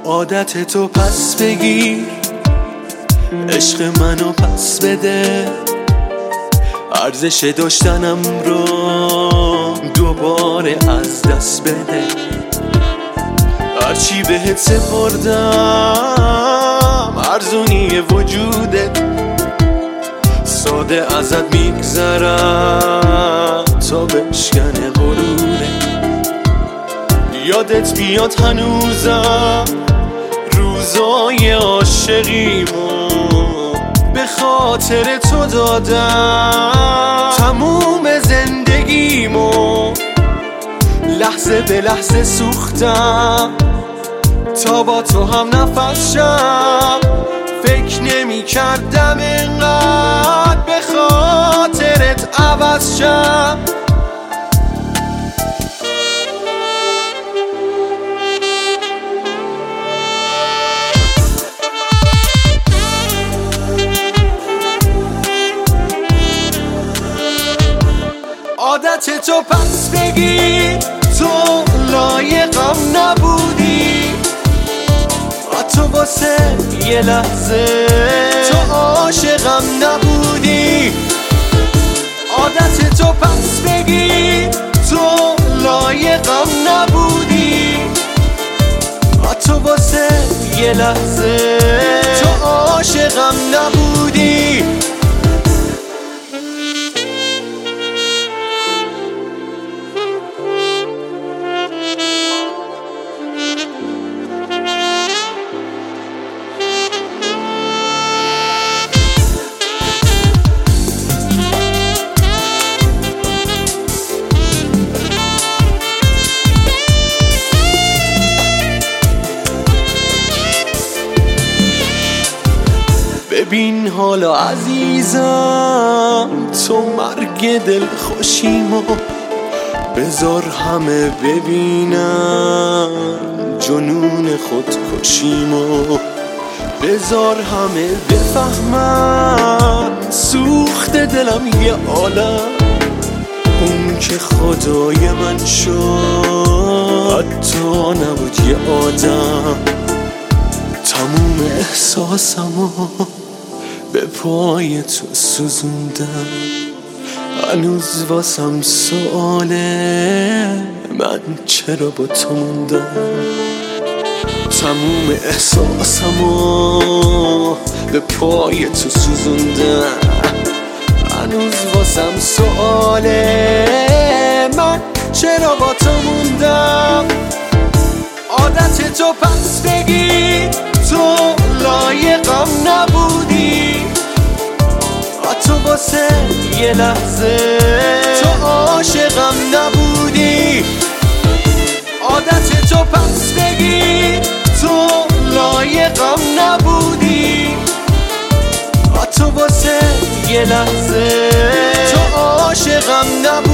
عادت تو پس بگیر، عشق منو پس بده، ارزش داشتنم رو دوباره از دست بده. هرچی بهت سپردم ارزونی وجودت، ساده ازت میگذرم تا بشکنه غرورت. یادت بیاد هنوزم روزای عاشقیمو به خاطر تو دادم تموم زندگیمو. لحظه به لحظه سوختم تا با تو هم نفس شم، فکر نمی کردم اینقدر به خاطرت عوض شم. عادت تو پس بگیر، تو لایقم نبودی، تو واسه یه لحظه تو عاشقم نبودی. عادت تو پس بگیر، تو لایقم نبودی، تو واسه یه لحظه تو عاشقم نبودی. ببین حالا عزیزم، تو مرگ دل خوشیمو بذار همه ببینن، جنون خودکشیمو بذار همه بفهمن، سوخت دلم یه عالم، اون که خدای من شد حتی نبود یه آدم. تموم احساسمو به پای تو سوزوندم، هنوز واسم سواله من چرا با تو موندم. تموم احساسمو به پای تو سوزوندم، هنوز واسم سواله من چرا با تو موندم. عادت تو پس بگیر، تو لایقم نبودی، تو واسه یه لحظه تو عاشقم نبودی. عادت تو پس بگیر، تو لایقم نبودی، تو واسه یه لحظه تو عاشقم نبودی.